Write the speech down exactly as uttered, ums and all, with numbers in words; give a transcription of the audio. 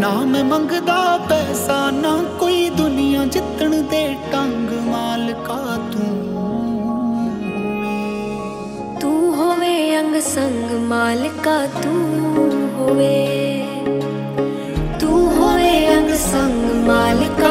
ना मैं मंगदा पैसा ना कोई दुनिया जितण दे टंग मालका तू तू होवे अंग संग मालका तू होवे तू होवे अंग संग मालका